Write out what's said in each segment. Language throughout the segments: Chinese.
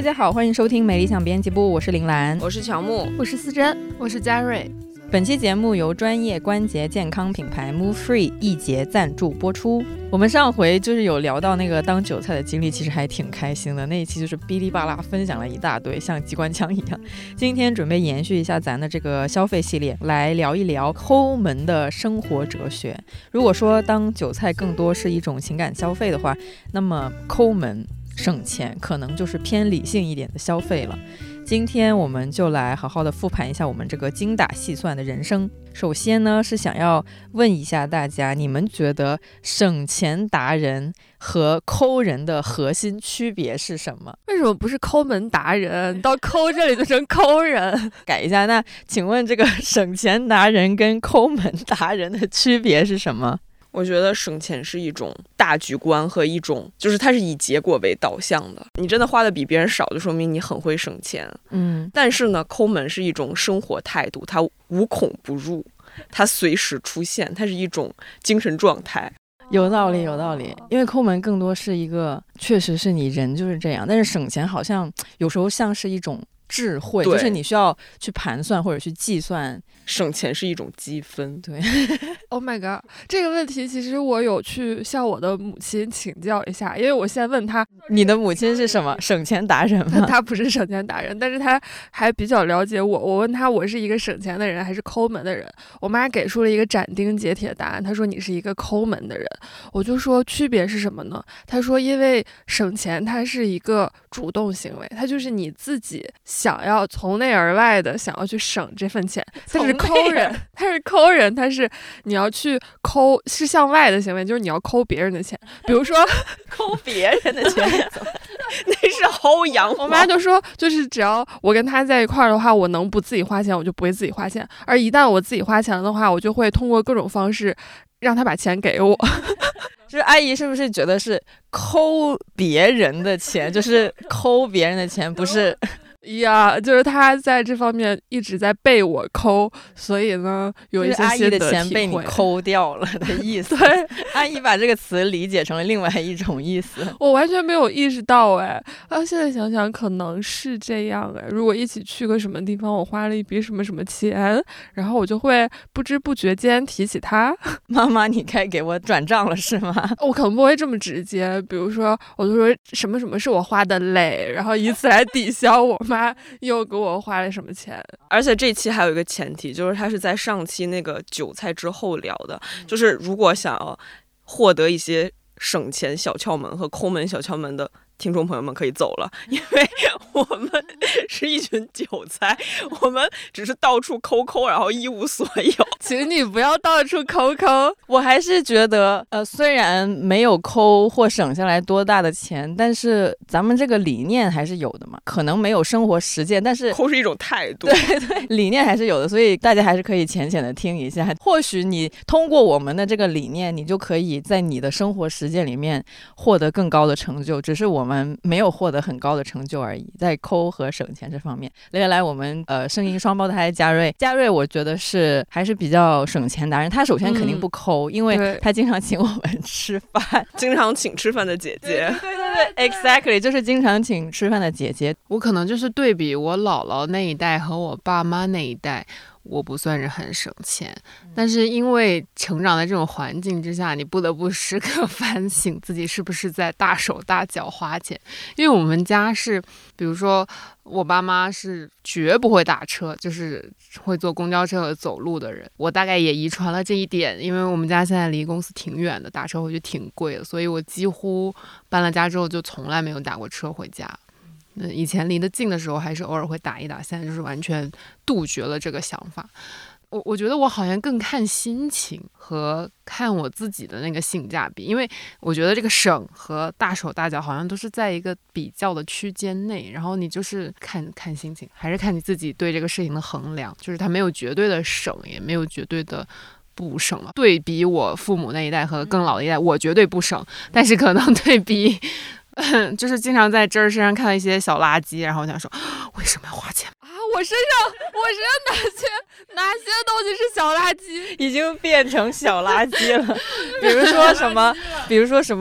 家好，欢迎收听美理想编辑部，我是林兰， 我是乔木， 我是思珍， 我是嘉瑞。 本期节目由专业关节健康品牌 Move Free 易捷赞助播出。我们上回就是有聊到那个当韭菜的经历，其实还挺开心的，那一期就是哔哩吧啦分享了一大堆，像机关枪一样。今天准备延续一下咱的这个消费系列，来聊一聊抠门的生活哲学。如果说当韭菜更多是一种情感消费的话，那么抠门省钱可能就是偏理性一点的消费了。今天我们就来好好的复盘一下我们这个精打细算的人生。首先呢，是想要问一下大家，你们觉得省钱达人和抠人的核心区别是什么？ 为什么不是抠门达人，到抠这里就成抠人？ 改一下，那请问这个省钱达人跟抠门达人的区别是什么？ 我觉得省钱是一种大局观和一种就是它是以结果为导向的，你真的花的比别人少就说明你很会省钱。但是呢，抠门是一种生活态度，它无孔不入，它随时出现，它是一种精神状态。 有道理有道理，因为抠门更多是一个确实是你人就是这样，但是省钱好像有时候像是一种智慧，就是你需要去盘算或者去计算。 省钱是一种积分。 对 Oh my god， 这个问题其实我有去向我的母亲请教一下，因为我现在问她， 你的母亲是什么省钱达人吗？ 她不是省钱达人，但是她还比较了解我。我问她我是一个省钱的人还是抠门的人，我妈给出了一个斩钉截铁的答案，她说你是一个抠门的人。我就说区别是什么呢？她说因为省钱它是一个主动行为，它就是你自己想要从内而外的想要去省这份钱。但是抠人，他是抠人，他是你要去抠，是向外的行为，就是你要抠别人的钱，比如说抠别人的钱，那是薅羊毛。 我妈就说，就是只要我跟他在一块儿的话，我能不自己花钱，我就不会自己花钱，而一旦我自己花钱的话，我就会通过各种方式让他把钱给我。 就是阿姨是不是觉得是抠别人的钱，就是抠别人的钱，不是？ 呀，就是他在这方面一直在被我抠，所以呢，有一些阿姨的钱体会被你抠掉了的意思。 对， 阿姨把这个词理解成了另外一种意思。 我完全没有意识到哎，现在想想可能是这样哎。如果一起去个什么地方，我花了一笔什么什么钱，然后我就会不知不觉间提起他。 妈妈，你该给我转账了是吗？ 我可能不会这么直接，比如说我就说什么什么是我花的累，然后以此来抵消我妈又给我花了什么钱。 而且这期还有一个前提，就是他是在上期那个韭菜之后聊的，就是如果想要获得一些省钱小窍门和抠门小窍门的听众朋友们可以走了，因为我们是一群韭菜，我们只是到处抠，然后一无所有。 请你不要到处抠。 我还是觉得虽然没有抠或省下来多大的钱，但是咱们这个理念还是有的嘛，可能没有生活实践，但是抠是一种态度。 对，理念还是有的，所以大家还是可以浅浅的听一下，或许你通过我们的这个理念，你就可以在你的生活实践里面获得更高的成就，只是我们没有获得很高的成就而已，在抠和省钱这方面。来我们声音双胞胎嘉瑞我觉得是还是比较省钱达人。他首先肯定不抠，因为他经常请我们吃饭， 经常请吃饭的姐姐。 对 exactly， 就是经常请吃饭的姐姐。 我可能就是对比我姥姥那一代和我爸妈那一代，我不算是很省钱，但是因为成长在这种环境之下，你不得不时刻反省自己是不是在大手大脚花钱。因为我们家是，比如说我爸妈是绝不会打车，就是会坐公交车和走路的人。我大概也遗传了这一点，因为我们家现在离公司挺远的，打车回去挺贵的，所以我几乎搬了家之后就从来没有打过车回家。以前离得近的时候还是偶尔会打一打，现在就是完全杜绝了这个想法。我觉得我好像更看心情和看我自己的那个性价比，因为我觉得这个省和大手大脚好像都是在一个比较的区间内，然后你就是看心情，还是看你自己对这个事情的衡量，就是它没有绝对的省，也没有绝对的不省了。对比我父母那一代和更老的一代，我绝对不省，但是可能对比就是经常在这儿身上看到一些小垃圾，然后我想说为什么要花钱啊？我身上哪些东西是小垃圾？ 已经变成小垃圾了。比如说什么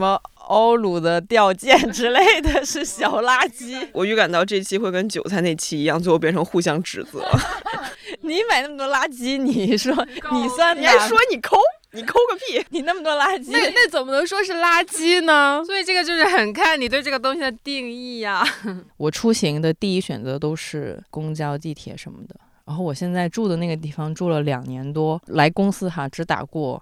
欧鲁的吊件之类的是小垃圾。 我预感到这期会跟韭菜那期一样，最后变成互相指责。 你买那么多垃圾，你说你算你还说你抠个屁！ 你那么多垃圾， 那怎么能说是垃圾呢？ 所以这个就是很看你对这个东西的定义呀。 我出行的第一选择都是公交、地铁什么的。然后我现在住的那个地方住了2年多，来公司只打过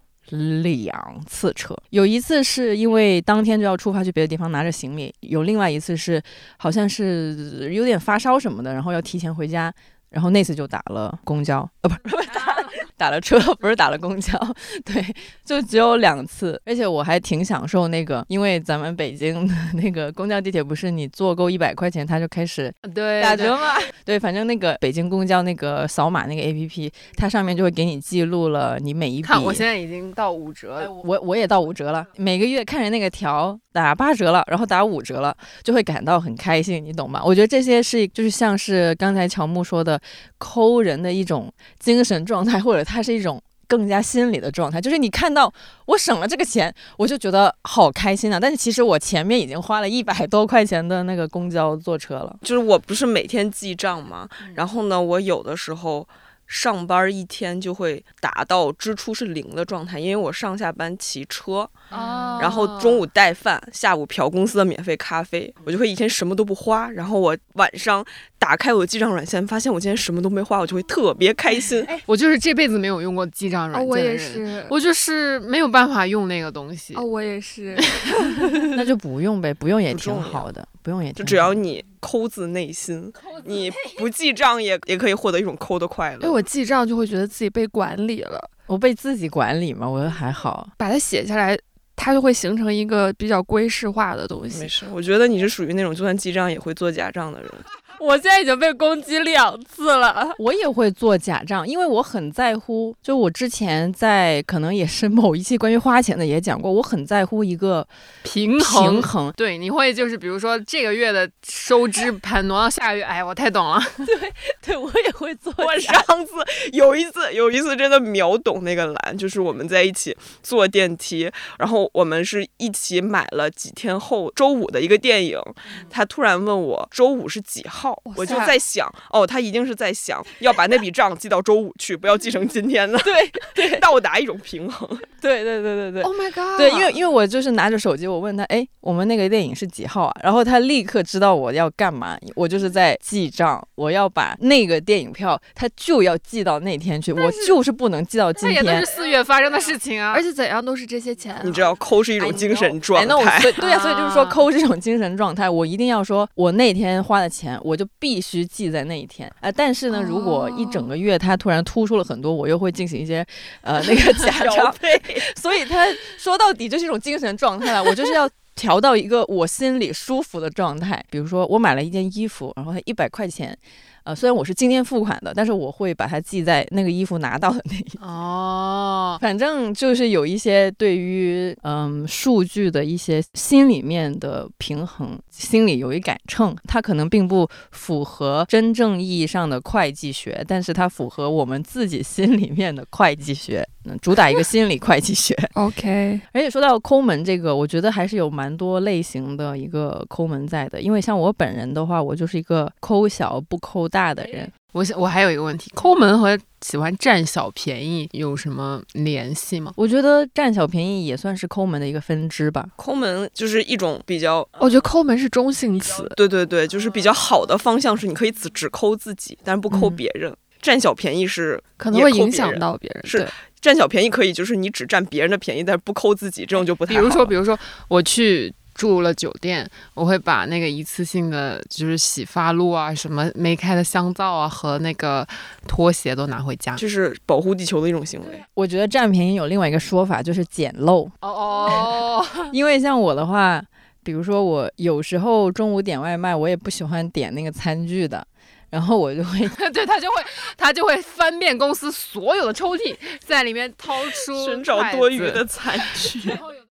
2次车。有一次是因为当天就要出发去别的地方拿着行李，有另外一次是好像是有点发烧什么的，然后要提前回家。然后那次就打了公交，不是打了车，不是打了公交，对，就只有2次。而且我还挺享受那个，因为咱们北京的那个公交地铁不是你坐够100块钱，它就开始打折吗？对，反正那个北京公交那个扫码那个 APP， 它上面就会给你记录了你每一笔。 看我现在已经到5折了， 我也到5折了，每个月看着那个条打8折了，然后打5折了，就会感到很开心，你懂吗？我觉得这些是就是像是刚才乔木说的，抠人的一种精神状态，或者它是一种更加心理的状态，就是你看到我省了这个钱，我就觉得好开心啊！但是其实我前面已经花了100多块钱的那个公交坐车了。 就是我不是每天记账吗？然后呢，我有的时候上班一天就会达到支出是0的状态，因为我上下班骑车，然后中午带饭，下午嫖公司的免费咖啡，我就会一天什么都不花。然后我晚上打开我的记账软件，发现我今天什么都没花，我就会特别开心。 我就是这辈子没有用过记账软件的人， 我也是， 我就是没有办法用那个东西。 我也是。 那就不用呗，不用也挺好的，不用也挺好的， 就只要你抠自内心，你不记账也可以获得一种抠的快乐。 因为我记账就会觉得自己被管理了。 我被自己管理嘛，我觉得还好。 把它写下来，它就会形成一个比较规式化的东西。 没事，我觉得你是属于那种就算记账也会做假账的人。 我现在已经被攻击2次了。 我也会做假账，因为我很在乎。就我之前在可能也是某一期关于花钱的也讲过，我很在乎一个平衡。对，你会就是比如说这个月的收支盘挪到下个月，哎，我太懂了。 对，我也会做假。 我上次有一次真的秒懂那个栏，就是我们在一起坐电梯，然后我们是一起买了几天后周五的一个电影，他突然问我周五是几号。我就在想，他一定是在想要把那笔账记到周五去，不要记成今天的。对，到达一种平衡。 对。 Oh my god！ 对，因为我就是拿着手机，我问他，我们那个电影是几号啊？然后他立刻知道我要干嘛，我就是在记账，我要把那个电影票，他就要记到那天去，我就是不能记到今天。 那也都是4月发生的事情啊， 而且怎样都是这些钱。 你知道，抠是一种精神状态。 那对呀，所以就是说抠是一种精神状态，我一定要说我那天花的钱，我就必须记在那一天。但是呢，如果一整个月他突然突出了很多，我又会进行一些那个假账。所以他说到底就是一种精神状态了，我就是要调到一个我心里舒服的状态。比如说我买了一件衣服，然后它100块钱，虽然我是今天付款的，但是我会把它记在那个衣服拿到的那一天。反正就是有一些对于数据的一些心里面的平衡，心里有一杆秤，它可能并不符合真正意义上的会计学，但是它符合我们自己心里面的会计学，主打一个心理会计学。 OK。 而且说到抠门这个，我觉得还是有蛮多类型的一个抠门在的，因为像我本人的话，我就是一个抠小不抠大的人。 我还有一个问题，抠门和喜欢占小便宜有什么联系吗？ 我觉得占小便宜也算是抠门的一个分支吧。 抠门就是一种比较， 我觉得抠门是中性词。 对，就是比较好的方向是你可以只抠自己，但是不抠别人。占小便宜是可能会影响到别人。 是占小便宜可以，就是你只占别人的便宜，但是不抠自己，这种就不太好。 比如说我去住了酒店，我会把那个一次性的就是洗发露啊，什么没开的香皂啊和那个拖鞋都拿回家， 这是保护地球的一种行为。 我觉得占便宜有另外一个说法，就是捡漏。因为像我的话，比如说我有时候中午点外卖，我也不喜欢点那个餐具的，然后我就会对，他就会翻遍公司所有的抽屉，在里面掏出寻找多余的餐具。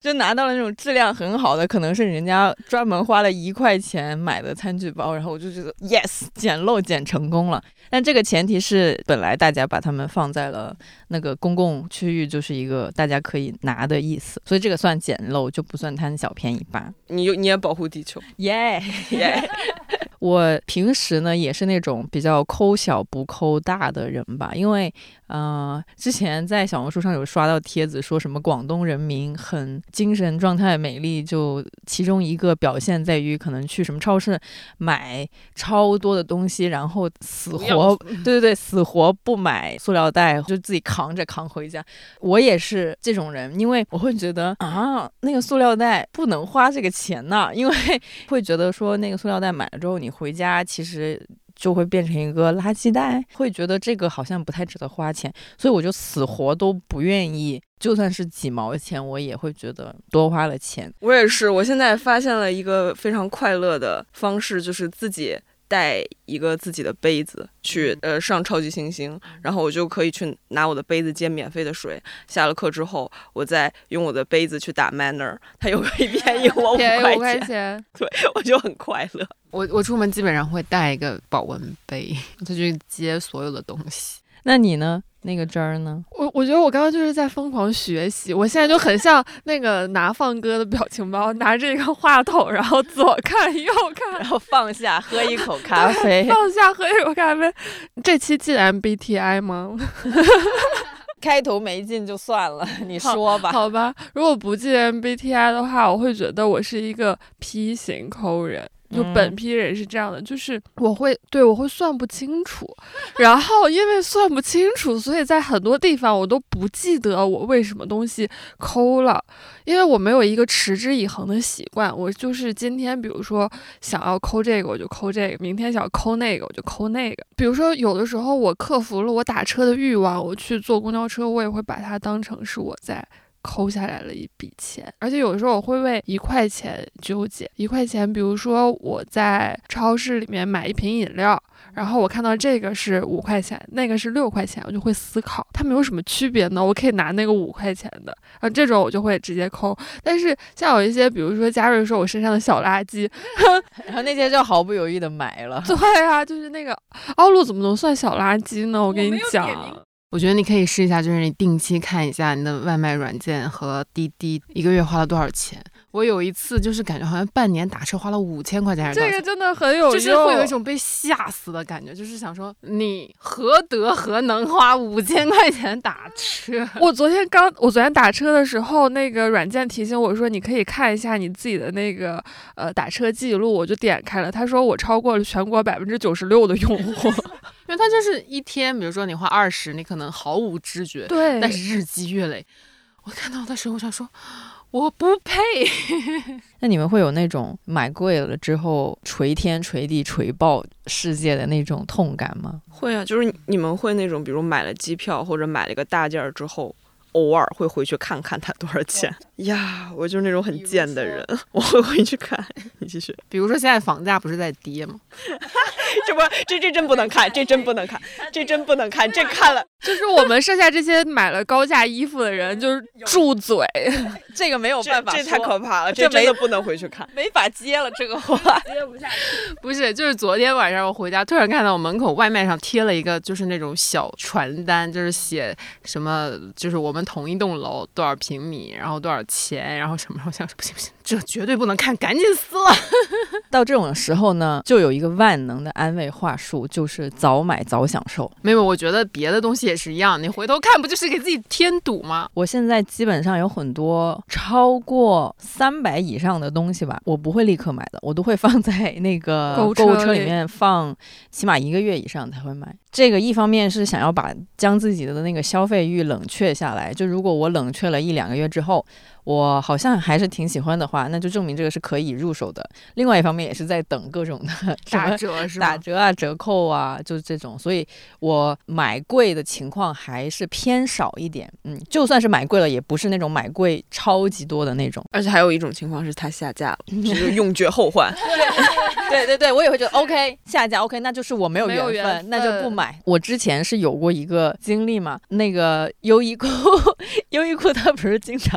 就拿到了那种质量很好的，可能是人家专门花了1块钱买的餐具包，然后我就觉得 yes， 捡漏捡成功了。但这个前提是本来大家把它们放在了那个公共区域，就是一个大家可以拿的意思，所以这个算捡漏，就不算贪小便宜吧。 你也保护地球， 耶耶！我平时呢也是那种比较抠小不抠大的人吧，因为之前在小红书上有刷到帖子说什么广东人民很精神状态美丽，就其中一个表现在于可能去什么超市买超多的东西，然后死活对死活不买塑料袋，就自己扛回家。我也是这种人，因为我会觉得那个塑料袋不能花这个钱呢，因为会觉得说那个塑料袋买了之后你回家其实就会变成一个垃圾袋，会觉得这个好像不太值得花钱，所以我就死活都不愿意，就算是几毛钱我也会觉得多花了钱。 我也是，我现在发现了一个非常快乐的方式，就是自己带一个自己的杯子去上超级星星，然后我就可以去拿我的杯子接免费的水，下了课之后我再用我的杯子去打 Manner， 它又可以便宜我5块钱，对，我就很快乐。 我出门基本上会带一个保温杯，就去接所有的东西。 那你呢？那个针儿呢？ 我觉得我刚刚就是在疯狂学习，我现在就很像那个拿放歌的表情包，拿着一个话筒，然后左看右看， 然后放下喝一口咖啡， 放下喝一口咖啡。这期进 MBTI 吗？ 开头没进就算了，你说吧。 好吧，如果不进 MBTI 的话，我会觉得我是一个 P 型抠人。就本批人是这样的，就是我会算不清楚，然后因为算不清楚，所以在很多地方我都不记得我为什么东西抠了，因为我没有一个持之以恒的习惯。我就是今天比如说想要抠这个我就抠这个，明天想要抠那个我就抠那个。比如说有的时候我克服了我打车的欲望，我去坐公交车，我也会把它当成是我在抠下来了一笔钱，而且有时候我会为1块钱纠结。1块钱，比如说我在超市里面买一瓶饮料，然后我看到这个是5块钱，那个是6块钱，我就会思考它们有什么区别呢？我可以拿那个5块钱的，然后这种我就会直接抠。但是像有一些，比如说嘉瑞说我身上的小垃圾， 然后那些就毫不犹豫的买了。 对啊，就是那个凹露怎么能算小垃圾呢？我跟你讲。 我觉得你可以试一下，就是你定期看一下你的外卖软件和滴滴1个月花了多少钱。我有一次就是感觉好像半年打车花了5000块钱还是多少钱， 这个真的很有用， 就是会有一种被吓死的感觉，就是想说你何德何能花5000块钱打车。 我昨天打车的时候，那个软件提醒我说你可以看一下你自己的那个打车记录，我就点开了，他说我超过了全国96%的用户。 因为他就是一天，比如说你花20，你可能毫无知觉， 对， 但是日积月累，我看到的时候我想说我不配。 那你们会有那种买贵了之后捶天捶地捶爆世界的那种痛感吗？ 会啊，就是你们会那种比如买了机票或者买了一个大件之后偶尔会回去看看它多少钱呀？我就是那种很贱的人，我会回去看。你继续。 比如说现在房价不是在跌吗？ 这真不能看，这真不能看，这真不能看，这看了就是我们剩下这些买了高价衣服的人就是住嘴。 这个没有办法说， 这太可怕了，这真的不能回去看， 没法接了这个话， 接不下去。 不是，就是昨天晚上我回家，突然看到我门口外卖上贴了一个就是那种小传单，就是写什么，就是我们同一栋楼多少平米，然后多少钱，然后什么，我想说不行，这绝对不能看，赶紧撕了。 到这种时候呢，就有一个万能的安慰话术，就是早买早享受。 没有，我觉得别的东西也是一样，你回头看不就是给自己添堵吗？ 我现在基本上有很多超过300以上的东西吧，我不会立刻买的，我都会放在那个购物车里面放起码1个月以上才会买。这个一方面是想要将自己的那个消费欲冷却下来，就如果我冷却了1-2个月之后，我好像还是挺喜欢的话，那就证明这个是可以入手的。另外一方面也是在等各种的打折，是吧？ 打折啊、折扣啊，就是这种，所以我买贵的情况还是偏少一点。就算是买贵了，也不是那种买贵超级多的那种。 而且还有一种情况是它下架了，就是永绝后患。 对，我也会觉得 OK 下架 OK， 那就是我没有缘分，那就不买。我之前是有过一个经历嘛，那个优衣库它不是经常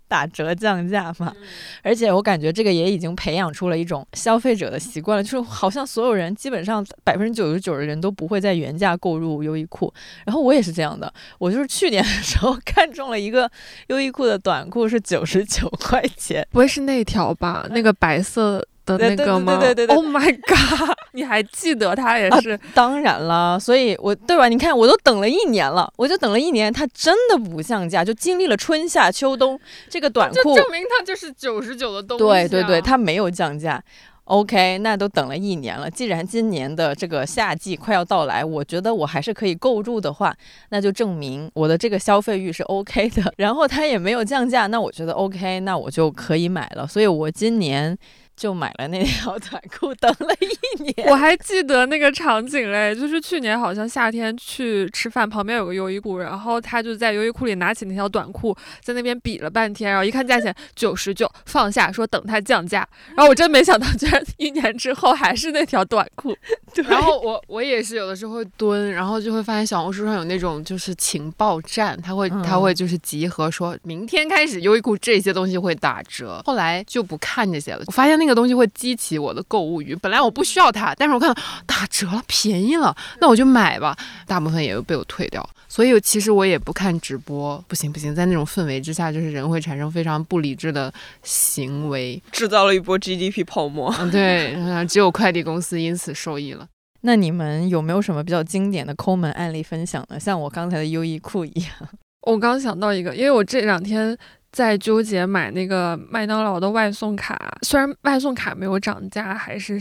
打折降价嘛。而且我感觉这个也已经培养出了一种消费者的习惯了，就是好像所有人基本上99%的人都不会在原价购入优衣库，然后我也是这样的。我就是去年的时候看中了一个优衣库的短裤是99块钱， 不会是那条吧？那个白色的那个吗？ 对 Oh my god！ 你还记得它也是？ 当然了，所以对吧？你看，我都等了1年了，我就等了1年，它真的不降价，就经历了春夏秋冬，这个短裤就证明它就是99的东西、啊。 对，它没有降价。OK， 那都等了1年了，既然今年的这个夏季快要到来，我觉得我还是可以购入的话，那就证明我的这个消费欲是 OK 的。然后它也没有降价，那我觉得 OK， 那我就可以买了。所以我今年就买了那条短裤，等了1年。 我还记得那个场景嘞，就是去年好像夏天去吃饭，旁边有个优衣库，然后他就在优衣库里拿起那条短裤，在那边比了半天，然后一看价钱99，放下说等它降价，然后我真没想到，居然1年之后还是那条短裤。 然后我也是有的时候会蹲，然后就会发现小红书上有那种就是情报站，他会就是集合说明天开始优衣库这些东西会打折，后来就不看这些了。我发现那个东西会激起我的购物欲，本来我不需要它，但是我看到打折了便宜了，那我就买吧，大部分也被我退掉。所以其实我也不看直播，不行，在那种氛围之下，就是人会产生非常不理智的行为， 制造了一波 GDP 泡沫。 对，只有快递公司因此受益了。 那你们有没有什么比较经典的抠门案例分享呢？像我刚才的优衣库一样。 我刚想到一个，因为我这2天在纠结买那个麦当劳的外送卡，虽然外送卡没有涨价，还是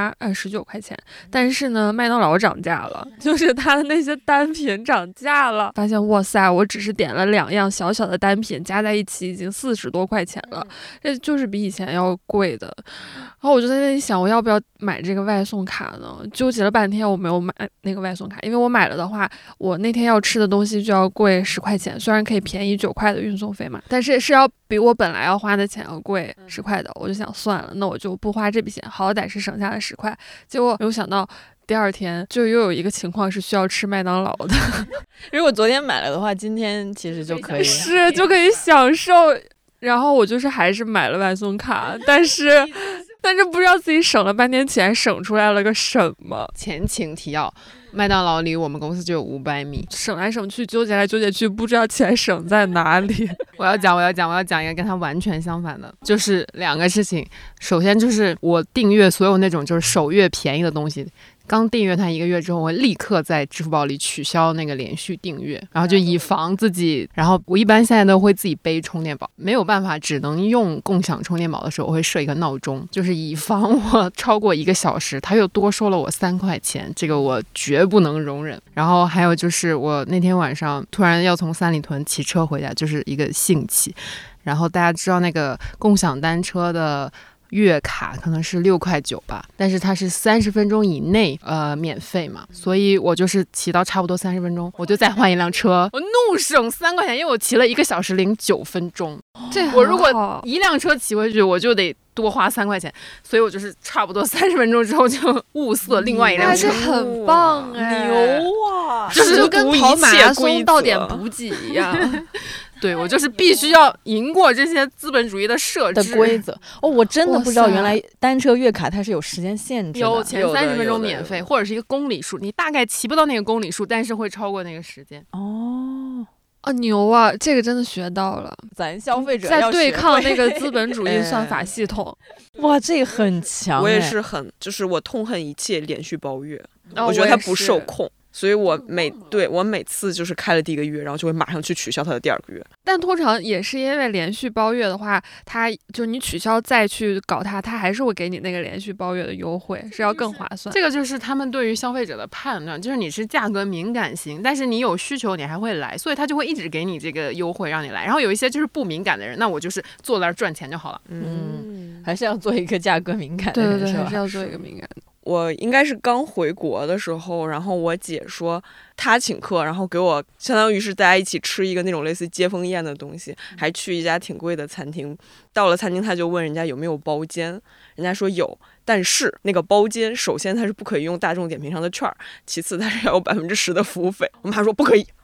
19块钱，但是呢，麦当劳涨价了，就是它的那些单品涨价了。发现哇塞，我只是点了2样小小的单品，加在一起已经40多块钱了，这就是比以前要贵的。然后我就在那里想，我要不要买这个外送卡呢？纠结了半天，我没有买那个外送卡，因为我买了的话，我那天要吃的东西就要贵10块钱，虽然可以便宜9块的运送费嘛，但是要比我本来要花的钱要贵10块的。我就想算了，那我就不花这笔钱，好歹是省下了10块。结果没有想到第2天就又有一个情况是需要吃麦当劳的。 如果昨天买了的话，今天其实就可以是就可以享受。然后我就是还是买了外送卡，但是不知道自己省了半天钱，省出来了个什么。 前情提要，麦当劳离我们公司就有500米， 省来省去，纠结来纠结去，不知道钱省在哪里。 我要讲一个跟它完全相反的，就是2个事情。首先就是我订阅所有那种就是首月便宜的东西，刚订阅它1个月之后，我会立刻在支付宝里取消那个连续订阅，然后就以防自己。然后我一般现在都会自己背充电宝，没有办法只能用共享充电宝的时候，我会设一个闹钟，就是以防我超过1个小时，它又多收了我3块钱，这个我绝不能容忍。然后还有就是我那天晚上突然要从三里屯骑车回家，就是一个兴起。然后大家知道那个共享单车的月卡可能是6.9块吧，但是它是30分钟以内免费嘛，所以我就是骑到差不多30分钟，我就再换一辆车，我怒省3块钱，因为我骑了1个小时零9分钟。我如果一辆车骑回去，我就得多花3块钱，所以我就是差不多30分钟之后就物色另外一辆车。 很棒哎， 牛啊！ 就是就跟跑马拉松到点补给一样。 对，我就是必须要赢过这些资本主义的设置的规则。哦，我真的不知道原来单车月卡它是有时间限制的， 有前30分钟免费，或者是一个公里数，你大概骑不到那个公里数，但是会超过那个时间。 牛啊！这个真的学到了， 咱消费者在对抗那个资本主义算法系统。 哇，这个很强。 我也是就是我痛恨一切连续包月， 我觉得它不受控。所以我每次就是开了第1个月，然后就会马上去取消它的第2个月。 但通常也是因为连续包月的话，它就你取消再去搞它还是会给你那个连续包月的优惠，是要更划算。 这个就是他们对于消费者的判断，就是你是价格敏感型，但是你有需求你还会来，所以他就会一直给你这个优惠让你来。然后有一些就是不敏感的人，那我就是坐那儿赚钱就好了。 还是要做一个价格敏感的人， 对，还是要做一个敏感的。 我应该是刚回国的时候，然后我姐说她请客，然后给我相当于是大家一起吃一个那种类似接风宴的东西，还去一家挺贵的餐厅。到了餐厅，她就问人家有没有包间，人家说有，但是那个包间首先它是不可以用大众点评上的券，其次它是要有10%的服务费。我妈说不可以，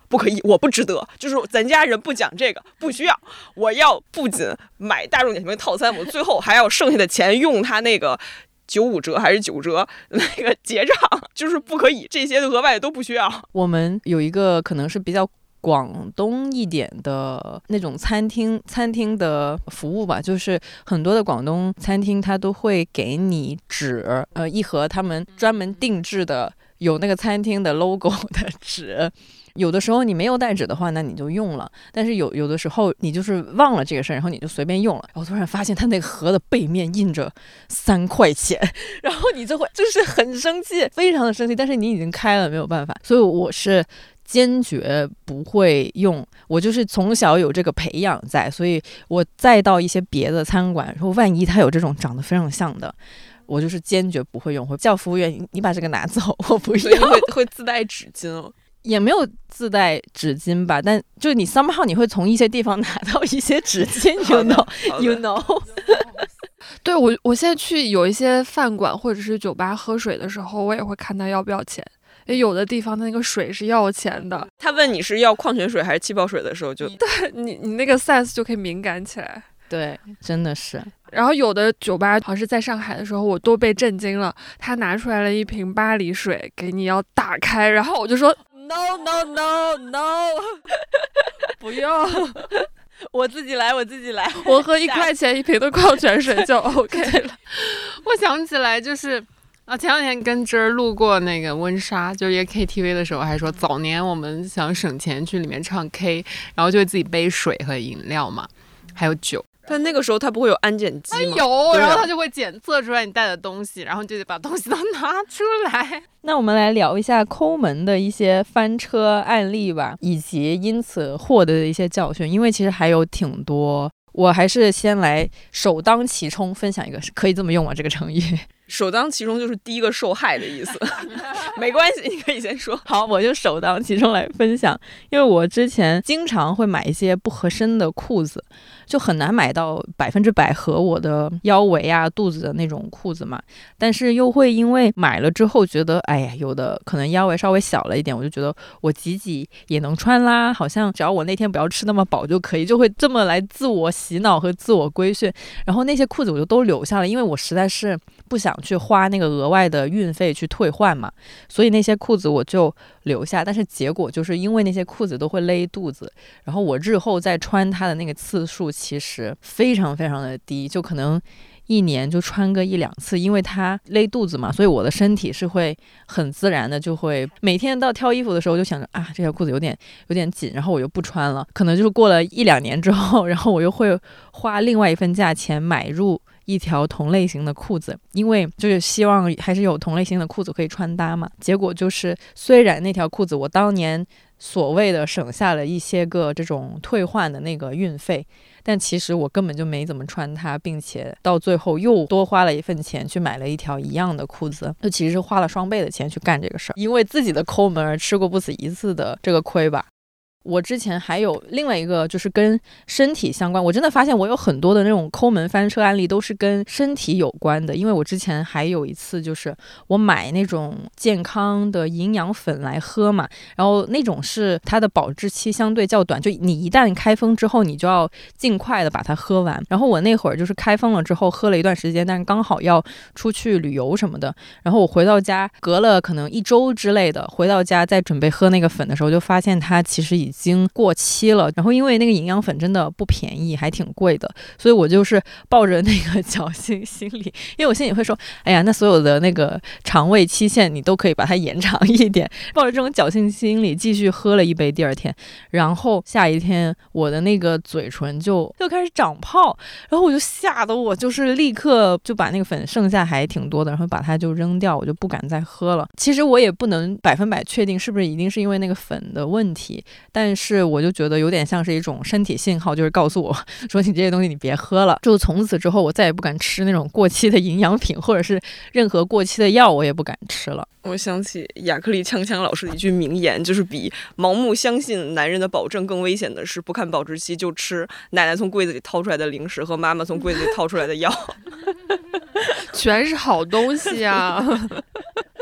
不可以，我不值得，就是咱家人不讲这个，不需要，我要不仅买大众点评套餐，我最后还要剩下的钱用他那个95折还是9折那个结账，就是不可以，这些额外的都不需要。 我们有一个可能是比较广东一点的那种餐厅的服务吧，就是很多的广东餐厅它都会给你纸，一盒他们专门定制的有那个餐厅的 logo 的纸。有的时候你没有带纸的话，那你就用了，但是有的时候你就是忘了这个事儿，然后你就随便用了，然后突然发现它那个盒的背面印着3块钱，然后你就会就是很生气，非常的生气，但是你已经开了，没有办法，所以我是坚决不会用，我就是从小有这个培养在，所以我再到一些别的餐馆，说万一它有这种长得非常像的，我就是坚决不会用，会叫服务员你把这个拿走，我不要。 会自带纸巾哦。 也没有自带纸巾吧，但就是你 somehow 你会从一些地方拿到一些纸巾，you know 对，我现在去有一些饭馆或者是酒吧喝水的时候，我也会看他要不要钱，因为有的地方他那个水是要钱的。 他问你是要矿泉水还是气泡水的时候，就对你那个 sense 就可以敏感起来。 对，真的是。 然后有的酒吧好像是在上海的时候，我都被震惊了，他拿出来了一瓶巴黎水给你要打开，然后我就说 no no no no 不用， 我自己来， 我喝1块钱1瓶的矿泉水就 OK 了。 我想起来就是前两天跟芝儿路过那个温莎，就是一个 KTV 的时候，还说早年我们想省钱去里面唱 K， 然后就会自己背水和饮料嘛，还有酒。 但那个时候他不会有安检机吗？ 有，然后他就会检测出来你带的东西，然后就得把东西都拿出来。 那我们来聊一下抠门的一些翻车案例吧，以及因此获得的一些教训，因为其实还有挺多。我还是先来首当其冲分享一个，可以这么用吗？这个成语首当其冲就是第一个受害的意思。没关系，你可以先说。 好，我就首当其冲来分享，因为我之前经常会买一些不合身的裤子，就很难买到100%合我的腰围啊、肚子的那种裤子嘛。但是又会因为买了之后觉得，哎呀，有的可能腰围稍微小了一点，我就觉得我挤挤也能穿啦，好像只要我那天不要吃那么饱就可以，就会这么来自我洗脑和自我规训。然后那些裤子我就都留下了，因为我实在是不想去花那个额外的运费去退换嘛，所以那些裤子我就留下。但是结果就是因为那些裤子都会勒肚子，然后我日后再穿它的那个次数其实非常非常的低，就可能1年就穿个1-2次，因为它勒肚子嘛，所以我的身体是会很自然的就会每天到挑衣服的时候就想着啊，这条裤子有点紧，然后我就不穿了。可能就是过了1-2年之后，然后我又会花另外一份价钱买入一条同类型的裤子，因为就是希望还是有同类型的裤子可以穿搭嘛。结果就是虽然那条裤子我当年所谓的省下了一些个这种退换的那个运费，但其实我根本就没怎么穿它，并且到最后又多花了一份钱去买了一条一样的裤子，就其实是花了双倍的钱去干这个事儿，因为自己的抠门而吃过不止一次的这个亏吧。我之前还有另外一个就是跟身体相关，我真的发现我有很多的那种抠门翻车案例都是跟身体有关的。因为我之前还有一次就是我买那种健康的营养粉来喝嘛，然后那种是它的保质期相对较短，就你一旦开封之后你就要尽快的把它喝完。然后我那会儿就是开封了之后喝了一段时间，但是刚好要出去旅游什么的，然后我回到家隔了可能1周之类的，回到家再准备喝那个粉的时候，就发现它其实已经过期了。然后因为那个营养粉真的不便宜，还挺贵的，所以我就是抱着那个侥幸心理，因为我心里会说，哎呀，那所有的那个肠胃期限你都可以把它延长一点，抱着这种侥幸心理继续喝了一杯。第二天，然后下一天我的那个嘴唇就开始长泡，然后我就吓得我就是立刻就把那个粉剩下还挺多的，然后把它就扔掉，我就不敢再喝了。其实我也不能100%确定是不是一定是因为那个粉的问题，但是我就觉得有点像是一种身体信号，就是告诉我说你这些东西你别喝了。就从此之后我再也不敢吃那种过期的营养品，或者是任何过期的药我也不敢吃了。 我想起亚克力锵锵老师的一句名言，就是比盲目相信男人的保证更危险的是不看保质期就吃奶奶从柜子里掏出来的零食和妈妈从柜子里掏出来的药。 全是好东西啊。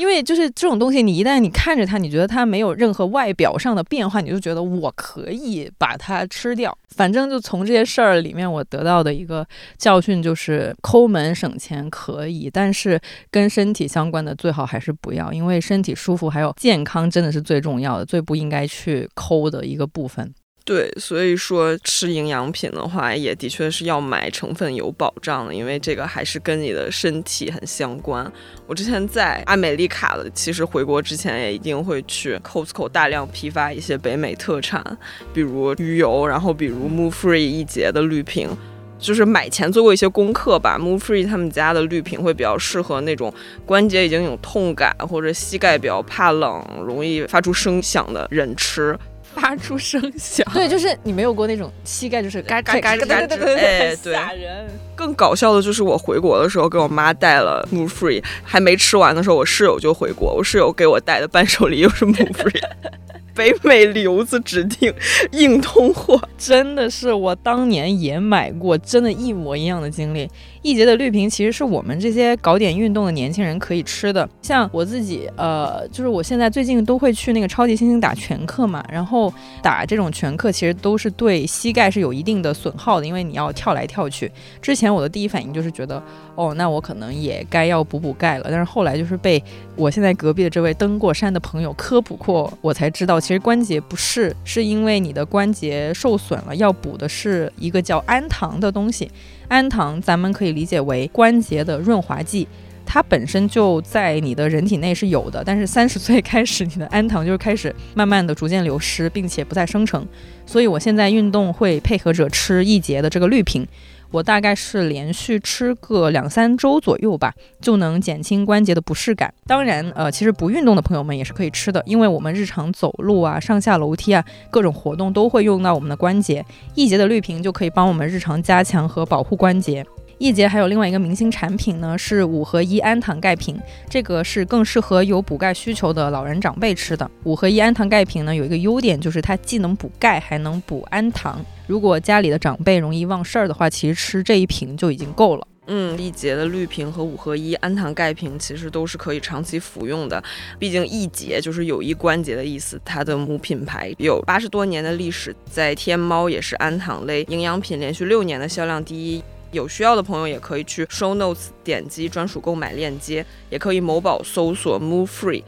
因为就是这种东西，你一旦你看着它，你觉得它没有任何外表上的变化，你就觉得我可以把它吃掉。反正就从这些事儿里面，我得到的一个教训就是抠门省钱可以，但是跟身体相关的最好还是不要，因为身体舒服还有健康真的是最重要的，最不应该去抠的一个部分。 对，所以说吃营养品的话，也的确是要买成分有保障的，因为这个还是跟你的身体很相关。我之前在阿美利卡的，其实回国之前也一定会去 Costco 大量批发一些北美特产，比如鱼油，然后比如 Move Free 一节的绿瓶。就是买前做过一些功课吧 ，Move Free 他们家的绿瓶会比较适合那种关节已经有痛感或者膝盖比较怕冷、容易发出声响的人吃。 发出声响， 对，就是你没有过那种膝盖就是嘎吱嘎吱嘎吱， 哎，对，吓人。更搞笑的就是我回国的时候给我妈带了 Move Free， 还没吃完的时候，我室友就回国，我室友给我带的伴手礼又是 Move Free。北美留子指定硬通货， 真的是我当年也买过，真的一模一样的经历。一节的绿瓶其实是我们这些搞点运动的年轻人可以吃的，像我自己就是我现在最近都会去那个超级猩猩打拳课嘛，然后打这种拳课其实都是对膝盖是有一定的损耗的，因为你要跳来跳去。之前我的第一反应就是觉得那我可能也该要补补钙了，但是后来就是被我现在隔壁的这位登过山的朋友科普过，我才知道其实关节不适是因为你的关节受损了，要补的是一个叫氨糖的东西。氨糖咱们可以理解为关节的润滑剂，它本身就在你的人体内是有的，但是30岁开始你的氨糖就开始慢慢的逐渐流失，并且不再生成。所以我现在运动会配合着吃一节的这个绿瓶，我大概是连续吃个2-3周左右吧，就能减轻关节的不适感。当然其实不运动的朋友们也是可以吃的，因为我们日常走路啊、上下楼梯啊，各种活动都会用到我们的关节，一节的绿瓶就可以帮我们日常加强和保护关节。一节还有另外一个明星产品呢，是5合1氨糖钙瓶，这个是更适合有补钙需求的老人长辈吃的。5合1氨糖钙瓶呢有一个优点，就是它既能补钙还能补氨糖，如果家里的长辈容易忘事儿的话，其实吃这一瓶就已经够了。 一节的绿瓶和5合1氨糖钙瓶其实都是可以长期服用的，毕竟一节就是有益关节的意思，它的母品牌有80多年的历史，在天猫也是氨糖类营养品连续6年的销量第一。有需要的朋友也可以去 show notes 点击专属购买链接，也可以某宝搜索 Move Free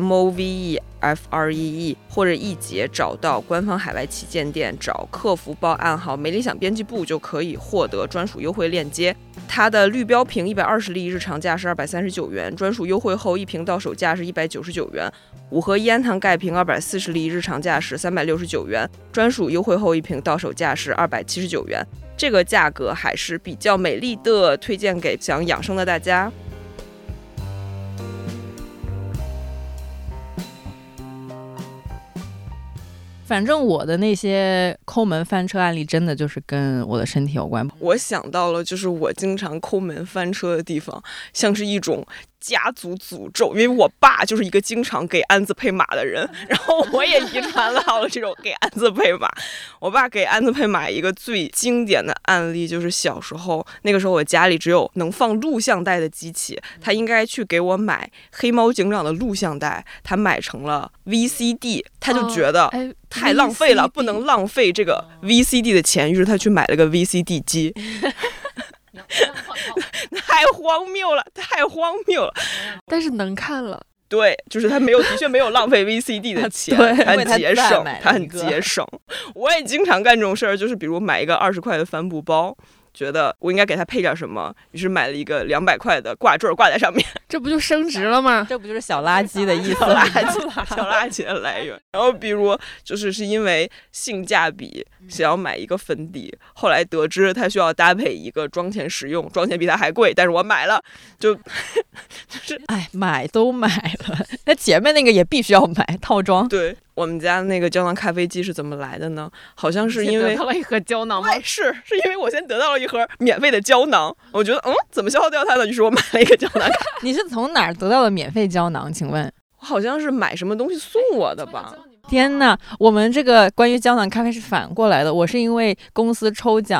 MOVEFREE 或者一节找到官方海外旗舰店，找客服报暗号没理想编辑部就可以获得专属优惠链接。它的绿标瓶120粒日常价是239元，专属优惠后一瓶到手价是199元。5合1氨糖钙瓶240粒日常价是369元，专属优惠后一瓶到手价是279元。这个价格还是比较美丽的，推荐给想养生的大家。 反正我的那些抠门翻车案例真的就是跟我的身体有关。 我想到了就是我经常抠门翻车的地方，像是一种家族诅咒，因为我爸就是一个经常给鞍子配马的人，然后我也遗传到了这种给鞍子配马。我爸给鞍子配马一个最经典的案例就是小时候，那个时候我家里只有能放录像带的机器，他应该去给我买黑猫警长的录像带，他买成了 VCD， 他就觉得太浪费了，不能浪费这个 VCD 的钱，于是他去买了个 VCD 机。太荒谬了，太荒谬了！ 但是能看了， 对，就是他的确没有浪费 VCD 的钱，他很节省，他很节省。我也经常干这种事儿，就是比如买一个20块的帆布包，觉得我应该给他配点什么，于是买了一个200块的挂坠挂在上面。 这不就升值了吗？ 这不就是小垃圾的意思？ 小垃圾的来源。然后比如是因为性价比想要买一个粉底，后来得知它需要搭配一个妆前使用，妆前比它还贵，但是我买了，就是买都买了，那前面那个也必须要买套装。 对，我们家那个胶囊咖啡机是怎么来的呢？好像是因为得到了一盒胶囊吗？ 是因为我先得到了一盒免费的胶囊，我觉得怎么消耗掉它呢？于是我买了一个胶囊。 你是从哪儿得到的免费胶囊？请问？ 好像是买什么东西送我的吧。 天哪，我们这个关于胶囊咖啡是反过来的，我是因为公司抽奖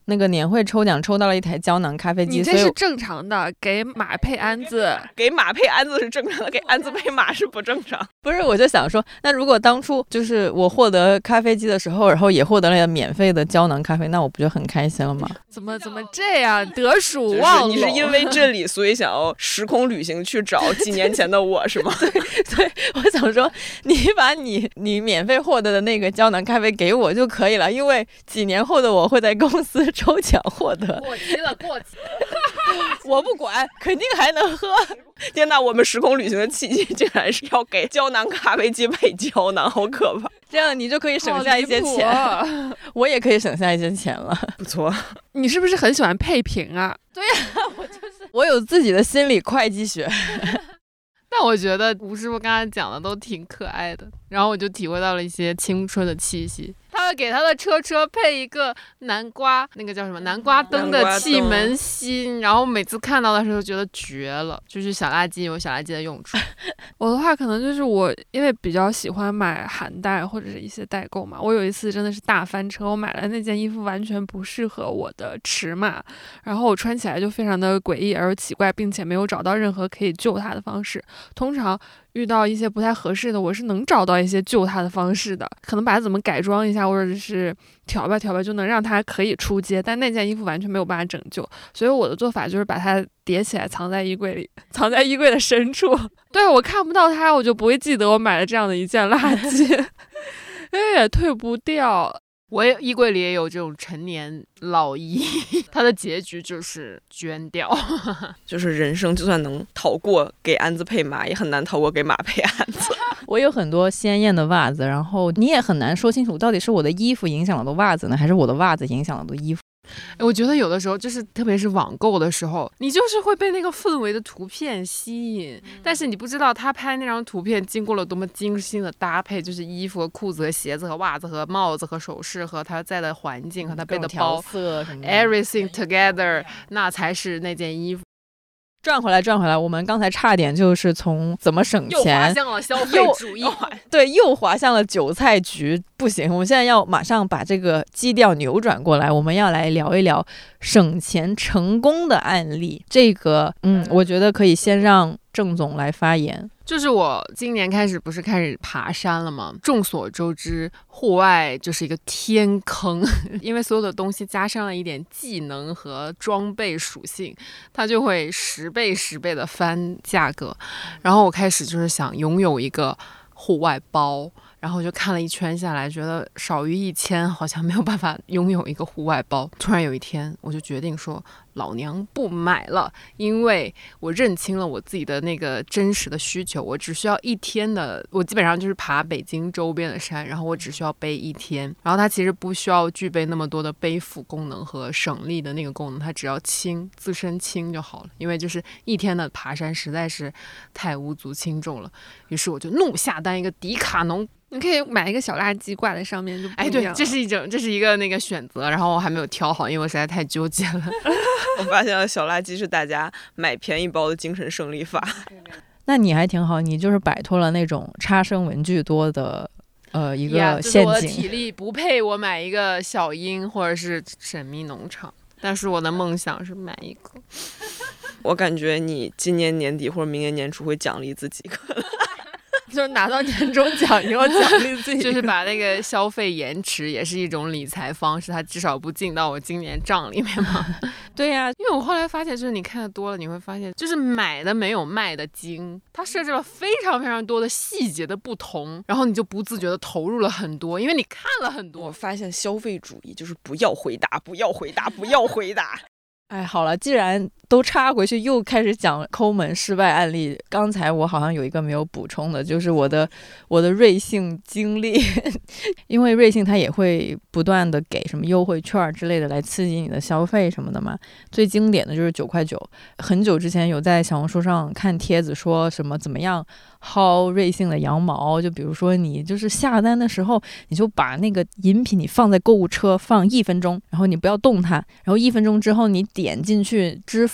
那个年会抽奖抽到了一台胶囊咖啡机， 你这是正常的，给马配鞍子， 给马配鞍子是正常的，给鞍子配马是不正常。 不是，我就想说，那如果当初就是我获得咖啡机的时候，然后也获得了免费的胶囊咖啡，那我不就很开心了吗？ 怎么这样，得鼠望你是因为这里所以想要时空旅行去找几年前的我是吗？ 对，我想说你把你免费获得的那个胶囊咖啡给我就可以了，因为几年后的我会在公司抽奖获得。 过期了， 我不管，肯定还能喝。 天哪，我们时空旅行的契机竟然是要给胶囊咖啡机配胶囊，好可怕！ 这样你就可以省下一些钱，我也可以省下一些钱了。 不错， 你是不是很喜欢配瓶啊？ 对呀，我有自己的心理会计学。 但我觉得吴师傅刚才讲的都挺可爱的，然后我就体会到了一些青春的气息。他会给他的车配一个南瓜，那个叫什么南瓜灯的气门芯，然后每次看到的时候觉得绝了，就是小垃圾有小垃圾的用处。 我的话可能就是我因为比较喜欢买韩代或者是一些代购嘛，我有一次真的是大翻车，我买了那件衣服完全不适合我的尺码，然后我穿起来就非常的诡异而奇怪，并且没有找到任何可以救它的方式。通常遇到一些不太合适的，我是能找到一些救它的方式的，可能把它怎么改装一下，或者是调吧就能让它可以出街，但那件衣服完全没有办法拯救，所以我的做法就是把它叠起来藏在衣柜里，藏在衣柜的深处，对，我看不到它，我就不会记得我买了这样的一件垃圾，因为也退不掉。 我衣柜里也有这种陈年老衣，它的结局就是捐掉。 就是人生就算能逃过给鞍子配马，也很难逃过给马配鞍子。 我有很多鲜艳的袜子，然后你也很难说清楚到底是我的衣服影响了的袜子呢，还是我的袜子影响了的衣服。 我觉得有的时候就是特别是网购的时候，你就是会被那个氛围的图片吸引，但是你不知道他拍那张图片经过了多么精心的搭配，就是衣服和裤子和鞋子和袜子和帽子和首饰和他在的环境和他背的包色什么的 everything together， 那才是那件衣服。 转回来，我们刚才差点就是从怎么省钱又滑向了消费主义， 对，又滑向了韭菜局，不行，我们现在要马上把这个基调扭转过来，我们要来聊一聊省钱成功的案例。这个，我觉得可以先让郑总来发言。 就是我今年开始爬山了嘛，众所周知，户外就是一个天坑，因为所有的东西加上了一点技能和装备属性，它就会10倍的翻价格。然后我开始就是想拥有一个户外包，然后就看了一圈下来，觉得少于1000好像没有办法拥有一个户外包。突然有一天我就决定说，老娘不买了，因为我认清了我自己的那个真实的需求，我只需要1天的，我基本上就是爬北京周边的山，然后我只需要背1天，然后它其实不需要具备那么多的背负功能和省力的那个功能，它只要自身轻就好了，因为就是1天的爬山实在是太无足轻重了，于是我就怒下单一个迪卡侬。 你可以买一个小垃圾挂在上面就不一样了。 对，这是一个那个选择，然后我还没有挑好，因为我实在太纠结了。 我发现了小垃圾是大家买便宜包的精神胜利法。 那你还挺好，你就是摆脱了那种差生文具多的一个陷阱。 我的体力不配我买一个小鹰或者是神秘农场，但是我的梦想是买一个。 我感觉你今年年底或者明年年初会奖励自己个。 就是拿到年终奖以后奖励自己， 就是把那个消费延迟也是一种理财方式，它至少不进到我今年账里面嘛。 对呀， 因为我后来发现，就是你看的多了，你会发现，就是买的没有卖的精，它设置了非常非常多的细节的不同，然后你就不自觉的投入了很多，因为你看了很多。 我发现消费主义就是不要回答，不要回答，不要回答。 哎，好了，既然都插回去，又开始讲抠门失败案例。刚才我好像有一个没有补充的，就是我的瑞幸经历，因为瑞幸它也会不断的给什么优惠券之类的来刺激你的消费什么的嘛。最经典的就是9块9，很久之前有在小红书上看帖子说什么怎么样薅瑞幸的羊毛，就比如说你就是下单的时候，你就把那个饮品你放在购物车放1分钟，然后你不要动它，然后1分钟之后你点进去支付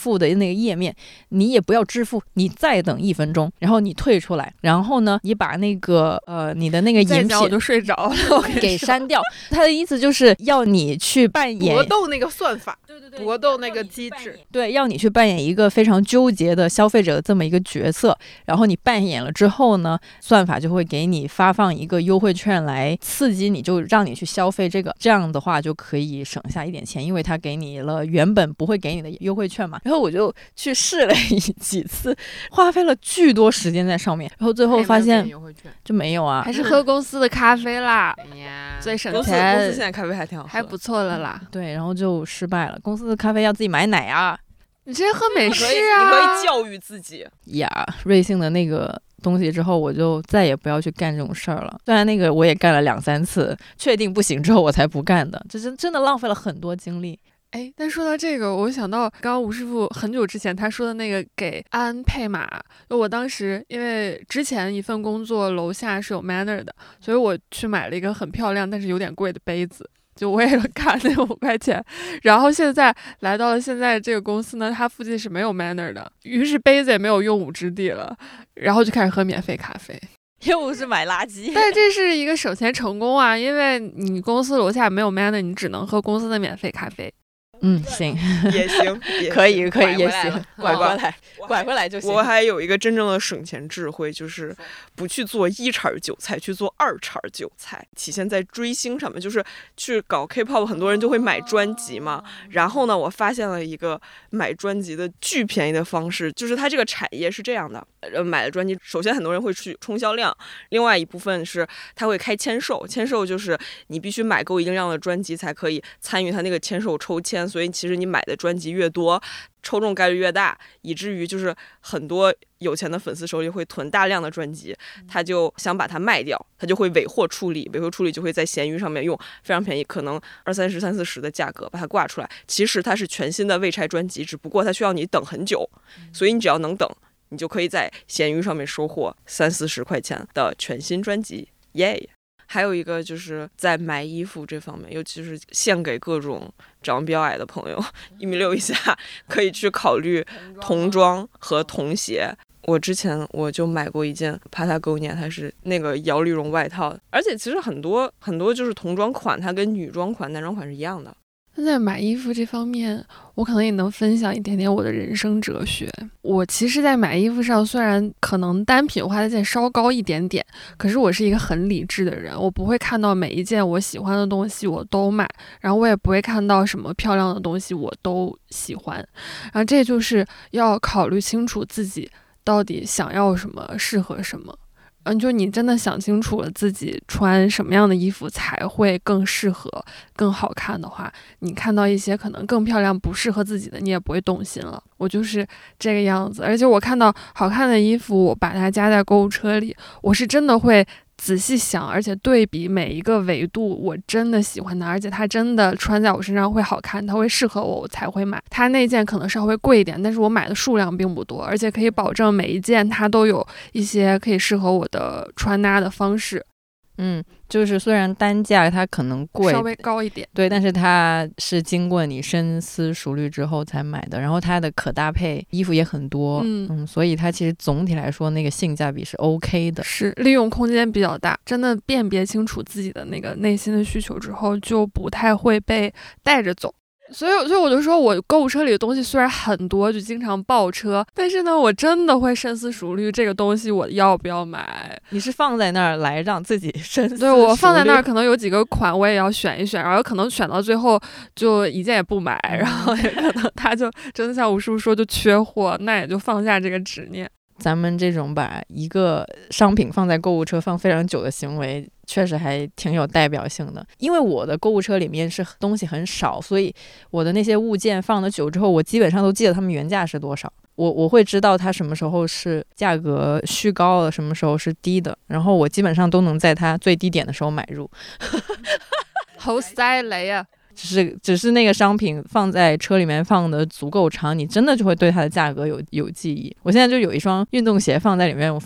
付的那个页面，你也不要支付，你再等1分钟，然后你退出来，然后呢，你把那个你的那个饮品我就睡着了， 给删掉。他的意思就是要你去扮演搏斗那个算法， 对搏斗那个机制， 对，要你去扮演一个非常纠结的消费者的这么一个角色，然后你扮演了之后呢，算法就会给你发放一个优惠券来刺激你，就让你去消费这个，这样的话就可以省下一点钱，因为他给你了原本不会给你的优惠券嘛。然后我就去试了几次，花费了巨多时间在上面，然后最后发现就没有啊， 还是喝公司的咖啡啦，最省钱。 公司现在咖啡还挺好喝， 还不错了啦。 对，然后就失败了。公司的咖啡要自己买奶啊， 你直接喝美式啊！ 你可以教育自己呀。瑞幸的那个东西之后，我就再也不要去干这种事儿了。虽然那个我也干了2、3次，确定不行之后我才不干的，这真的浪费了很多精力。 哎，但说到这个，我想到刚刚吴师傅很久之前他说的那个给安配码，就我当时因为之前一份工作楼下是有 Manner 的，所以我去买了一个很漂亮但是有点贵的杯子，就我也看那5块钱。然后现在来到了现在这个公司呢，它附近是没有 Manner 的，于是杯子也没有用武之地了，然后就开始喝免费咖啡。 又不是买垃圾， 但这是一个省钱成功啊，因为你公司楼下没有 Manner， 你只能喝公司的免费咖啡。 行也行， 可以也行，拐回来就行。 我还有一个真正的省钱智慧，就是不去做1茬韭菜，去做2茬韭菜。体现在追星上面，就是去搞 K-pop， 很多人就会买专辑嘛。然后呢，我发现了一个买专辑的巨便宜的方式，就是它这个产业是这样的：买了专辑，首先很多人会去冲销量，另外一部分是他会开签售，签售就是你必须买够一定量的专辑才可以参与他那个签售抽签。所以其实你买的专辑越多，抽中概率越大，以至于就是很多有钱的粉丝手里会囤大量的专辑，他就想把它卖掉，他就会尾货处理，尾货处理就会在闲鱼上面用非常便宜，可能20、30、40的价格把它挂出来。其实它是全新的未拆专辑，只不过它需要你等很久，所以你只要能等，你就可以在闲鱼上面收获30、40块钱的全新专辑，耶！还有一个就是在买衣服这方面，尤其是献给各种长得比较矮的朋友，1.6米以下，可以去考虑童装和童鞋。我之前我就买过一件 Patagonia， 它是那个摇粒绒外套，而且其实很多就是童装款，它跟女装款、男装款是一样的。 那在买衣服这方面，我可能也能分享一点点我的人生哲学。我其实在买衣服上，虽然可能单品花的钱稍高一点点，可是我是一个很理智的人，我不会看到每一件我喜欢的东西我都买，然后我也不会看到什么漂亮的东西我都喜欢，然后这就是要考虑清楚自己到底想要什么，适合什么。就你真的想清楚了自己穿什么样的衣服才会更适合、更好看的话，你看到一些可能更漂亮不适合自己的，你也不会动心了。我就是这个样子，而且我看到好看的衣服，我把它加在购物车里，我是真的会仔细想，而且对比每一个维度，我真的喜欢它，而且它真的穿在我身上会好看，它会适合我，我才会买。它那件可能稍微贵一点，但是我买的数量并不多，而且可以保证每一件它都有一些可以适合我的穿搭的方式。 就是虽然单价它可能贵， 稍微高一点， 对，但是它是经过你深思熟虑之后才买的，然后它的可搭配衣服也很多，所以它其实总体来说那个性价比是 OK 的， 是利用空间比较大。真的辨别清楚自己的那个内心的需求之后，就不太会被带着走。所以我就说，我购物车里的东西虽然很多，就经常爆车，但是呢，我真的会深思熟虑这个东西我要不要买。 你是放在那儿来让自己深思熟虑？ 对，我放在那儿，可能有几个款我也要选一选，然后可能选到最后就一件也不买，然后也可能它就真的像吴师傅说就缺货，那也就放下这个执念。 咱们这种把一个商品放在购物车放非常久的行为，确实还挺有代表性的。因为我的购物车里面是东西很少，所以我的那些物件放了久之后，我基本上都记得它们原价是多少。我会知道它什么时候是价格虚高了，什么时候是低的，然后我基本上都能在它最低点的时候买入。 好塞雷啊！ 只是那个商品放在车里面放的足够长，你真的就会对它的价格有记忆。我现在就有一双运动鞋放在里面，我放了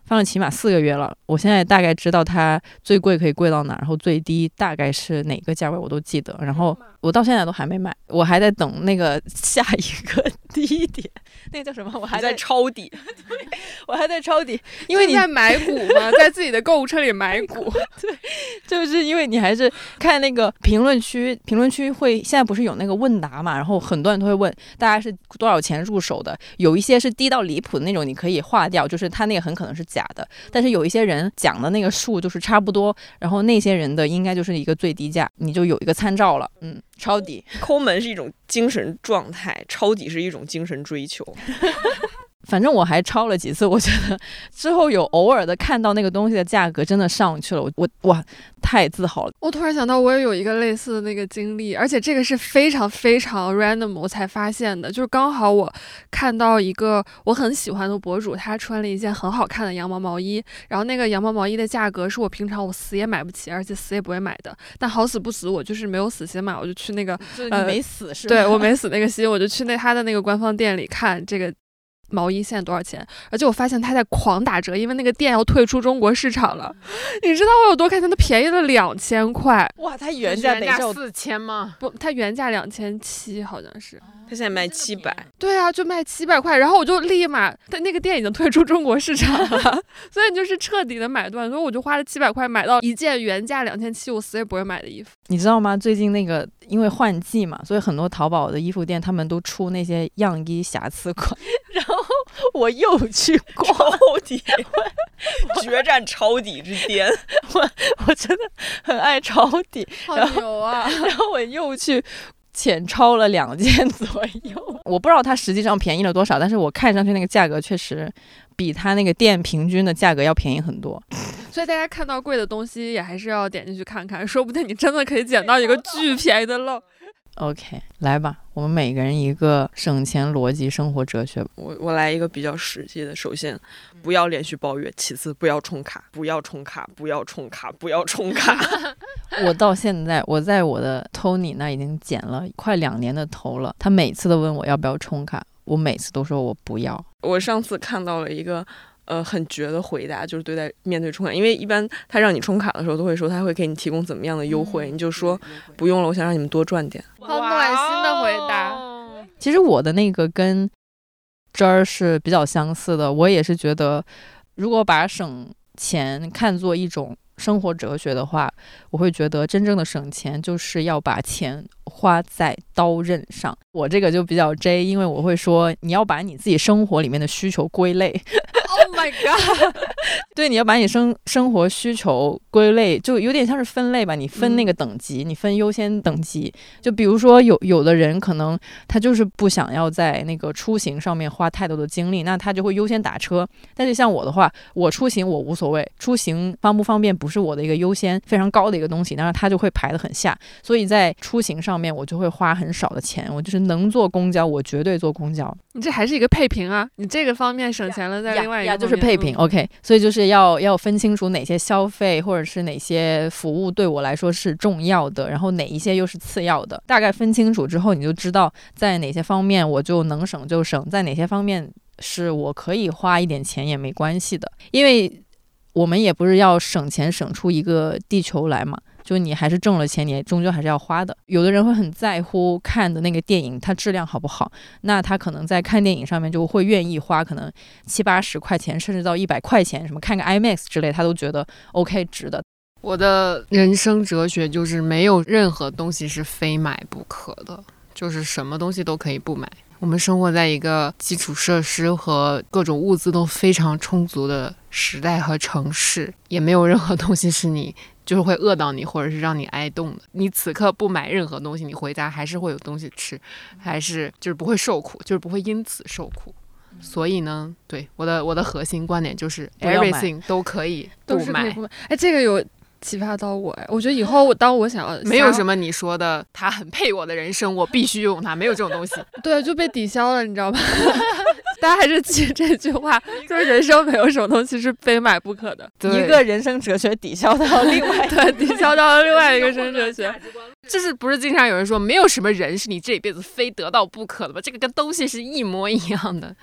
放了起码4个月了。我现在大概知道它最贵可以贵到哪，然后最低大概是哪个价位我都记得。然后我到现在都还没买，我还在等那个下一个低点，那个叫什么？我还在抄底， 我还在抄底，因为你在买股嘛，在自己的购物车里买股。 对，就是因为你还是看那个评论区会现在不是有那个问答嘛，然后很多人都会问大家是多少钱入手的，有一些是低到离谱的那种，你可以划掉，就是他那个很可能是假的，但是有一些人讲的那个数就是差不多，然后那些人的应该就是一个最低价，你就有一个参照了。抄底抠门是一种精神状态，抄底是一种精神追求。 反正我还抄了几次，我觉得之后有偶尔的看到那个东西的价格真的上去了，我哇太自豪了。 我突然想到，我也有一个类似的那个经历，而且这个是非常非常 random 我才发现的，就是刚好我看到一个我很喜欢的博主，他穿了一件很好看的羊毛毛衣，然后那个羊毛毛衣的价格是我平常我死也买不起，而且死也不会买的，但好死不死我就是没有死心嘛，我就去那个就是你没死是吧？ 对我没死那个心，我就去他的那个官方店里看这个毛衣现在多少钱，而且我发现它在狂打折，因为那个店要退出中国市场了。你知道我有多开心？它便宜了2000块。 哇，它原价得 4000吗？ 不，它原价2700好像是。 它现在卖700。 对啊，就卖700块，然后我就立马，它那个店已经退出中国市场了，所以就是彻底的买断，所以我就花了700块买到一件原价2700我死也不会买的衣服。 你知道吗？最近那个因为换季嘛，所以很多淘宝的衣服店他们都出那些样衣瑕疵款，然后我又去抄底，决战抄底之巅。 我真的很爱抄底， 好牛啊！ 然后我又去浅抄了2件左右，我不知道它实际上便宜了多少，但是我看上去那个价格确实比它那个店平均的价格要便宜很多。 所以大家看到贵的东西也还是要点进去看看，说不定你真的可以捡到一个巨便宜的漏。 OK， 来吧，我们每个人一个省钱逻辑生活哲学吧。 我来一个比较实际的，首先不要连续抱怨，其次不要充卡，不要充卡，不要充卡，不要充卡。 我到现在我在我的 Tony 那已经剪了快2年的头了，他每次都问我要不要充卡，我每次都说我不要。 我上次看到了一个很绝的回答，就是面对充卡，因为一般他让你充卡的时候都会说他会给你提供怎么样的优惠，你就说不用了，我想让你们多赚点。 好暖心的回答。 其实我的那个跟这儿是比较相似的，我也是觉得如果把省钱看作一种生活哲学的话，我会觉得真正的省钱就是要把钱花在刀刃上。我这个就比较 J， 因为我会说你要把你自己生活里面的需求归类。 Oh my god！ 对，你要把你生活需求归类，就有点像是分类吧。你分那个等级，你分优先等级。就比如说有的人可能他就是不想要在那个出行上面花太多的精力，那他就会优先打车。但是像我的话，我出行我无所谓，出行方不方便不是我的一个优先非常高的一个东西，但是他就会排得很下。所以在出行上面我就会花很少的钱，我就是能坐公交我绝对坐公交。 你这还是一个配平啊，你这个方面省钱了，在另外一个方面就是配平。OK， 所以就是要分清楚哪些消费或者是哪些服务对我来说是重要的，然后哪一些又是次要的。大概分清楚之后，你就知道在哪些方面我就能省就省，在哪些方面是我可以花一点钱也没关系的。因为我们也不是要省钱省出一个地球来嘛，就你还是挣了钱，你终究还是要花的。有的人会很在乎看的那个电影它质量好不好，那他可能在看电影上面就会愿意花可能70-80块钱，甚至到100块钱，什么看个 IMAX 之类，他都觉得 OK 值的。 我的人生哲学就是没有任何东西是非买不可的，就是什么东西都可以不买。我们生活在一个基础设施和各种物资都非常充足的时代和城市，也没有任何东西是你就是会饿到你或者是让你挨冻的。你此刻不买任何东西，你回家还是会有东西吃，还是就是不会受苦，就是不会因此受苦。所以呢，对我的核心观点就是 everything 都可以不买。 哎，这个有启发到我。我觉得以后当我想要没有什么你说的他很配我的人生我必须用它，没有这种东西。 对，就被抵消了，你知道吗？大家还是记这句话，就是人生没有什么东西是非买不可的。 一个人生哲学抵消到另外对，抵消到了另外一个人生哲学。 就是不是经常有人说没有什么人是你这一辈子非得到不可的吗？这个跟东西是一模一样的。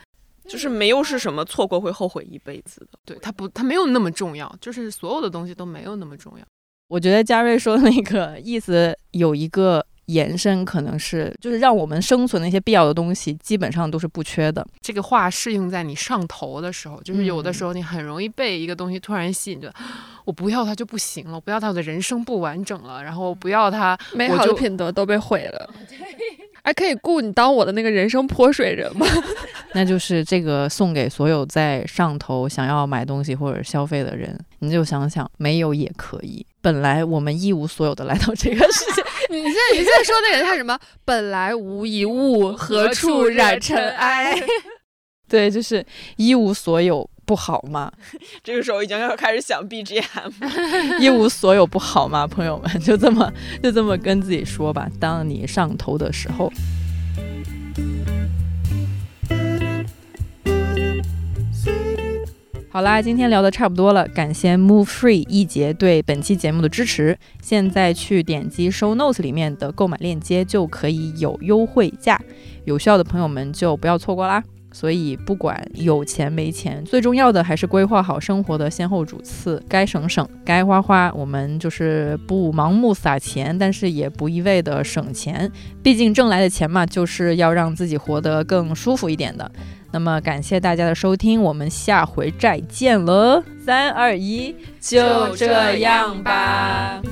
就是没有是什么错过会后悔一辈子的。 对，它没有那么重要，就是所有的东西都没有那么重要。 我觉得嘉瑞说的那个意思有一个延伸，可能是就是让我们生存的一些必要的东西基本上都是不缺的。 这个话适用在你上头的时候，就是有的时候你很容易被一个东西突然吸引着，我不要它就不行了，我不要它，我的人生不完整了，然后我不要它， 美好的品德都被毁了。还可以雇你当我的那个人生泼水人吗？ 那就是这个送给所有在上头想要买东西或者消费的人，你就想想，没有也可以。本来我们一无所有的来到这个世界， 你现在说那个叫什么？本来无一物，何处染尘埃？ 对，就是一无所有不好吗？ 这个时候已经要开始想 BGM， 一无所有不好吗？朋友们，就这么跟自己说吧。当你上头的时候。好啦，今天聊的差不多了，感谢 Move Free 一节对本期节目的支持。现在去点击 Show Notes 里面的购买链接就可以有优惠价，有需要的朋友们就不要错过啦。所以不管有钱没钱，最重要的还是规划好生活的先后主次，该省省，该花花。我们就是不盲目撒钱，但是也不一味的省钱，毕竟挣来的钱嘛，就是要让自己活得更舒服一点的。那么感谢大家的收听，我们下回再见了。3、2、1，就这样吧。